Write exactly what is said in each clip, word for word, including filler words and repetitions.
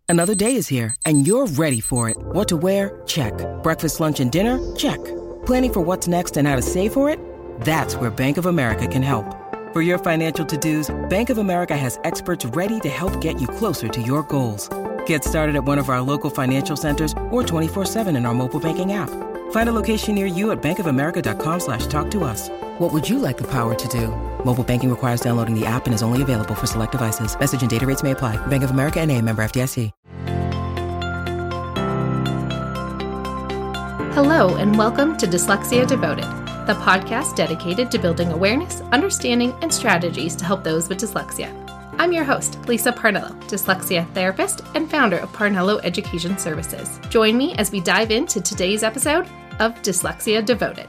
Another day is here, and you're ready for it. What to wear? Check. Breakfast, lunch, and dinner? Check. Planning for what's next and how to save for it? That's where Bank of America can help. For your financial to-dos, Bank of America has experts ready to help get you closer to your goals. Get started at one of our local financial centers or twenty-four seven in our mobile banking app. Find a location near you at bankofamerica.com slash talk to us. What would you like the power to do? Mobile banking requires downloading the app and is only available for select devices. Message and data rates may apply. Bank of America N A, member F D I C. Hello, and welcome to Dyslexia Devoted, the podcast dedicated to building awareness, understanding, and strategies to help those with dyslexia. I'm your host, Lisa Parnello, dyslexia therapist and founder of Parnello Education Services. Join me as we dive into today's episode of Dyslexia Devoted.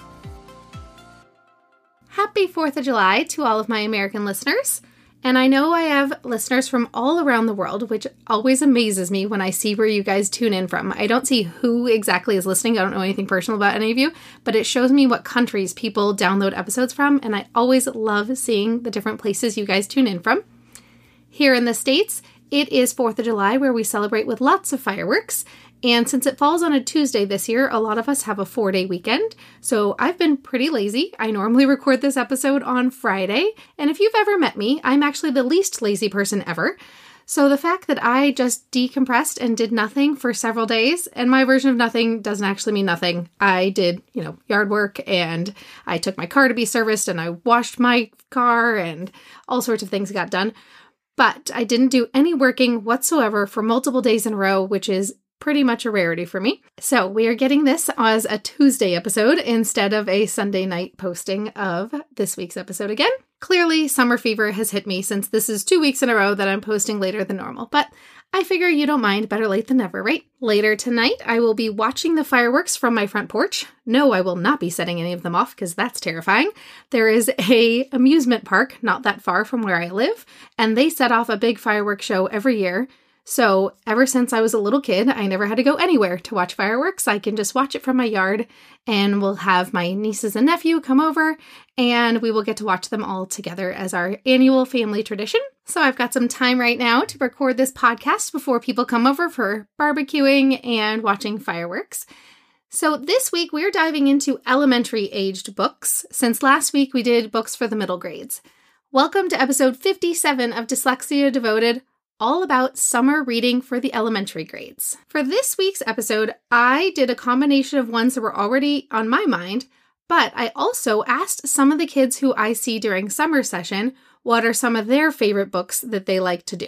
Happy fourth of July to all of my American listeners. And I know I have listeners from all around the world, which always amazes me when I see where you guys tune in from. I don't see who exactly is listening. I don't know anything personal about any of you, but it shows me what countries people download episodes from. And I always love seeing the different places you guys tune in from. Here in the States, it is fourth of July, where we celebrate with lots of fireworks. And since it falls on a Tuesday this year, a lot of us have a four-day weekend. So I've been pretty lazy. I normally record this episode on Friday. And if you've ever met me, I'm actually the least lazy person ever. So the fact that I just decompressed and did nothing for several days, and my version of nothing doesn't actually mean nothing. I did, you know, yard work, and I took my car to be serviced, and I washed my car, and all sorts of things got done. But I didn't do any working whatsoever for multiple days in a row, which is pretty much a rarity for me. So we are getting this as a Tuesday episode instead of a Sunday night posting of this week's episode again. Clearly, summer fever has hit me since this is two weeks in a row that I'm posting later than normal, but I figure you don't mind, better late than never, right? Later tonight, I will be watching the fireworks from my front porch. No, I will not be setting any of them off because that's terrifying. There is a amusement park not that far from where I live, and they set off a big fireworks show every year. So ever since I was a little kid, I never had to go anywhere to watch fireworks. I can just watch it from my yard, and we'll have my nieces and nephew come over, and we will get to watch them all together as our annual family tradition. So I've got some time right now to record this podcast before people come over for barbecuing and watching fireworks. So this week we're diving into elementary aged books, since last week we did books for the middle grades. Welcome to episode fifty-seven of Dyslexia Devoted, all about summer reading for the elementary grades. For this week's episode, I did a combination of ones that were already on my mind, but I also asked some of the kids who I see during summer session what are some of their favorite books that they like to do.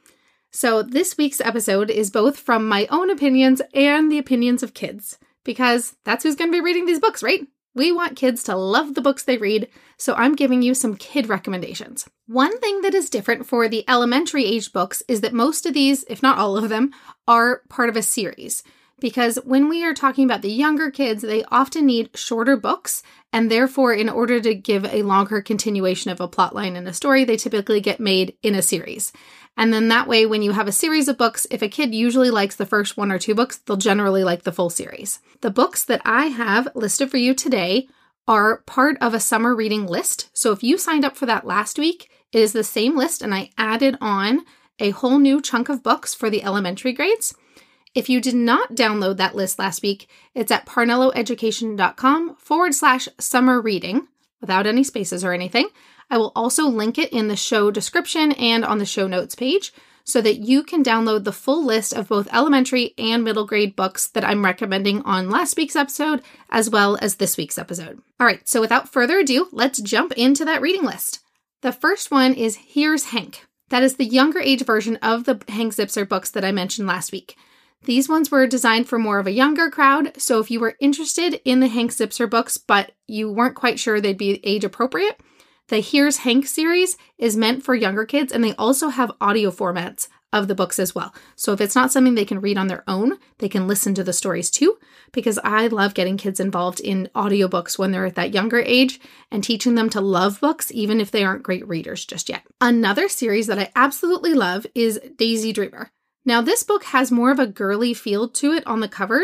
So this week's episode is both from my own opinions and the opinions of kids, because that's who's going to be reading these books, right? We want kids to love the books they read, so I'm giving you some kid recommendations. One thing that is different for the elementary age books is that most of these, if not all of them, are part of a series. Because when we are talking about the younger kids, they often need shorter books, and therefore, in order to give a longer continuation of a plotline in a story, they typically get made in a series. And then that way, when you have a series of books, if a kid usually likes the first one or two books, they'll generally like the full series. The books that I have listed for you today are part of a summer reading list. So if you signed up for that last week, it is the same list, and I added on a whole new chunk of books for the elementary grades. If you did not download that list last week, it's at parnelloeducation.com forward slash summer reading, without any spaces or anything. I will also link it in the show description and on the show notes page so that you can download the full list of both elementary and middle grade books that I'm recommending on last week's episode, as well as this week's episode. All right, so without further ado, let's jump into that reading list. The first one is Here's Hank. That is the younger age version of the Hank Zipzer books that I mentioned last week. These ones were designed for more of a younger crowd, so if you were interested in the Hank Zipzer books, but you weren't quite sure they'd be age appropriate, the Here's Hank series is meant for younger kids, and they also have audio formats of the books as well. So if it's not something they can read on their own, they can listen to the stories too, because I love getting kids involved in audiobooks when they're at that younger age and teaching them to love books, even if they aren't great readers just yet. Another series that I absolutely love is Daisy Dreamer. Now, this book has more of a girly feel to it on the covers,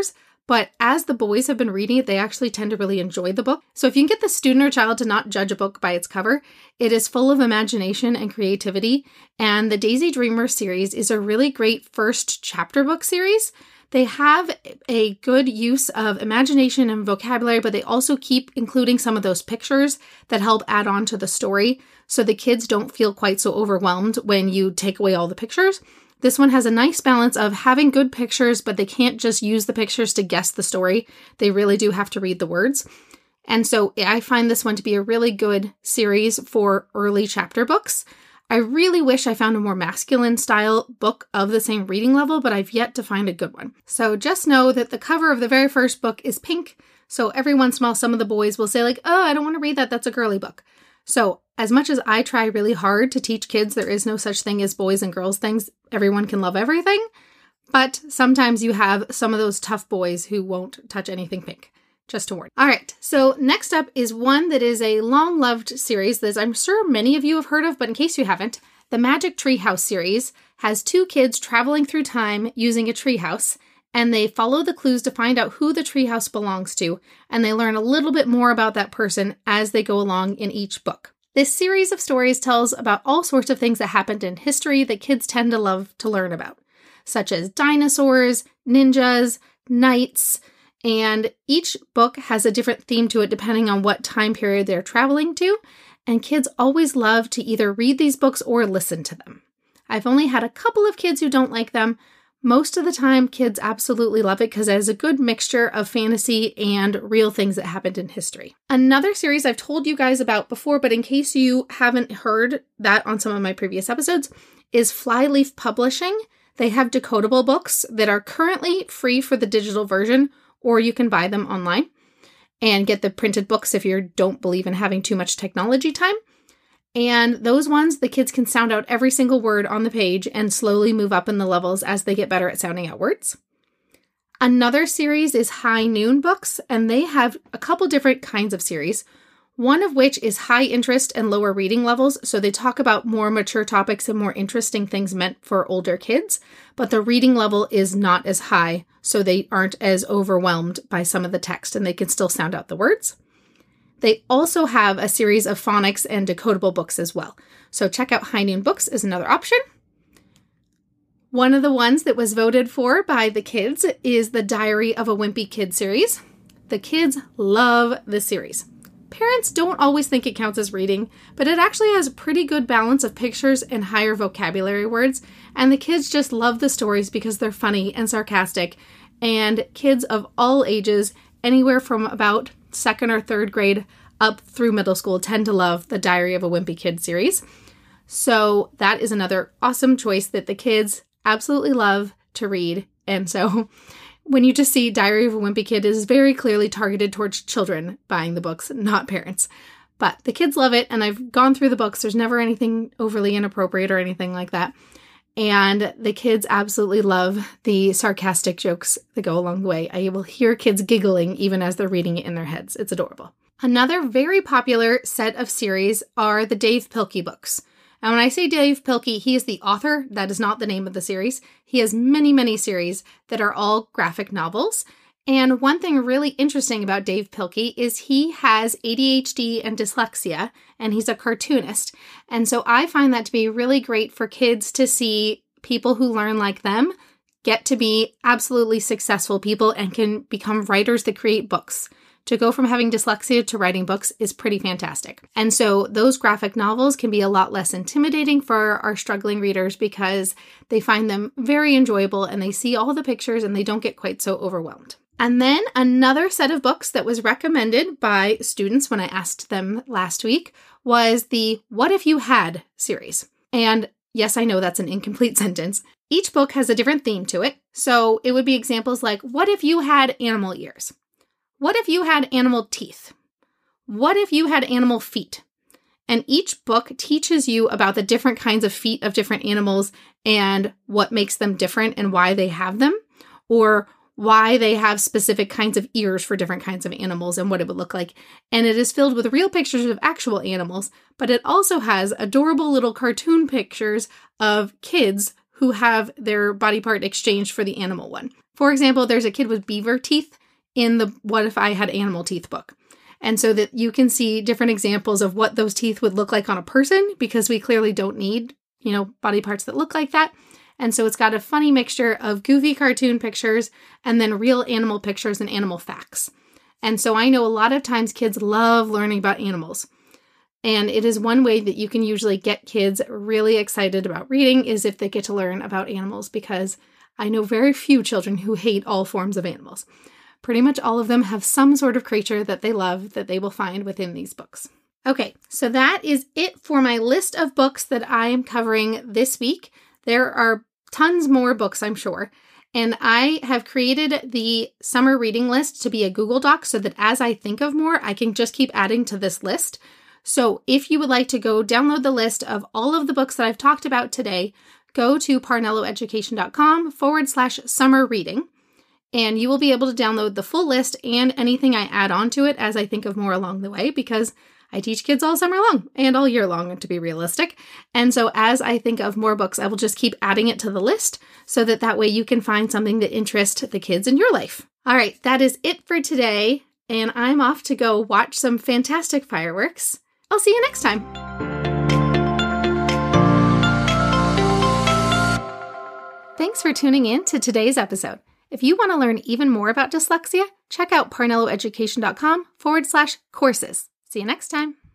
But as the boys have been reading it, they actually tend to really enjoy the book. So if you can get the student or child to not judge a book by its cover, it is full of imagination and creativity. And the Daisy Dreamer series is a really great first chapter book series. They have a good use of imagination and vocabulary, but they also keep including some of those pictures that help add on to the story so the kids don't feel quite so overwhelmed when you take away all the pictures. This one has a nice balance of having good pictures, but they can't just use the pictures to guess the story. They really do have to read the words. And so I find this one to be a really good series for early chapter books. I really wish I found a more masculine style book of the same reading level, but I've yet to find a good one. So just know that the cover of the very first book is pink. So every once in a while, some of the boys will say like, oh, I don't want to read that. That's a girly book. So as much as I try really hard to teach kids there is no such thing as boys and girls things, everyone can love everything. But sometimes you have some of those tough boys who won't touch anything pink. Just to warn. All right, so next up is one that is a long-loved series that I'm sure many of you have heard of, but in case you haven't, the Magic Tree House series has two kids traveling through time using a treehouse, and they follow the clues to find out who the treehouse belongs to, and they learn a little bit more about that person as they go along in each book. This series of stories tells about all sorts of things that happened in history that kids tend to love to learn about, such as dinosaurs, ninjas, knights, and each book has a different theme to it depending on what time period they're traveling to, and kids always love to either read these books or listen to them. I've only had a couple of kids who don't like them. Most of the time, kids absolutely love it because it has a good mixture of fantasy and real things that happened in history. Another series I've told you guys about before, but in case you haven't heard that on some of my previous episodes, is Flyleaf Publishing. They have decodable books that are currently free for the digital version, or you can buy them online and get the printed books if you don't believe in having too much technology time. And those ones, the kids can sound out every single word on the page and slowly move up in the levels as they get better at sounding out words. Another series is High Noon Books, and they have a couple different kinds of series, one of which is high interest and lower reading levels, so they talk about more mature topics and more interesting things meant for older kids, but the reading level is not as high, so they aren't as overwhelmed by some of the text and they can still sound out the words. They also have a series of phonics and decodable books as well, so check out High Noon Books as another option. One of the ones that was voted for by the kids is the Diary of a Wimpy Kid series. The kids love this series. Parents don't always think it counts as reading, but it actually has a pretty good balance of pictures and higher vocabulary words, and the kids just love the stories because they're funny and sarcastic, and kids of all ages, anywhere from about second or third grade up through middle school, tend to love the Diary of a Wimpy Kid series. So that is another awesome choice that the kids absolutely love to read, and so when you just see Diary of a Wimpy Kid, it is very clearly targeted towards children buying the books, not parents. But the kids love it, and I've gone through the books. There's never anything overly inappropriate or anything like that. And the kids absolutely love the sarcastic jokes that go along the way. I will hear kids giggling even as they're reading it in their heads. It's adorable. Another very popular set of series are the Dav Pilkey books. And when I say Dav Pilkey, he is the author. That is not the name of the series. He has many, many series that are all graphic novels. And one thing really interesting about Dav Pilkey is he has A D H D and dyslexia, and he's a cartoonist. And so I find that to be really great for kids to see people who learn like them get to be absolutely successful people and can become writers that create books. To go from having dyslexia to writing books is pretty fantastic. And so those graphic novels can be a lot less intimidating for our struggling readers because they find them very enjoyable and they see all the pictures and they don't get quite so overwhelmed. And then another set of books that was recommended by students when I asked them last week was the What If You Had series. And yes, I know that's an incomplete sentence. Each book has a different theme to it. So it would be examples like, what if you had animal ears? What if you had animal teeth? What if you had animal feet? And each book teaches you about the different kinds of feet of different animals and what makes them different and why they have them, or why they have specific kinds of ears for different kinds of animals and what it would look like. And it is filled with real pictures of actual animals, but it also has adorable little cartoon pictures of kids who have their body part exchanged for the animal one. For example, there's a kid with beaver teeth in the What If I Had Animal Teeth book. And so that you can see different examples of what those teeth would look like on a person, because we clearly don't need, you know, body parts that look like that. And so it's got a funny mixture of goofy cartoon pictures and then real animal pictures and animal facts. And so I know a lot of times kids love learning about animals. And it is one way that you can usually get kids really excited about reading is if they get to learn about animals, because I know very few children who hate all forms of animals. Pretty much all of them have some sort of creature that they love that they will find within these books. Okay, so that is it for my list of books that I am covering this week. There are tons more books, I'm sure. And I have created the summer reading list to be a Google Doc so that as I think of more, I can just keep adding to this list. So if you would like to go download the list of all of the books that I've talked about today, go to parnelloeducation.com forward slash summer reading. And you will be able to download the full list and anything I add on to it as I think of more along the way, because I teach kids all summer long and all year long, to be realistic. And so as I think of more books, I will just keep adding it to the list so that that way you can find something that interests the kids in your life. All right, that is it for today. And I'm off to go watch some fantastic fireworks. I'll see you next time. Thanks for tuning in to today's episode. If you want to learn even more about dyslexia, check out parnelloeducation.com forward slash courses. See you next time.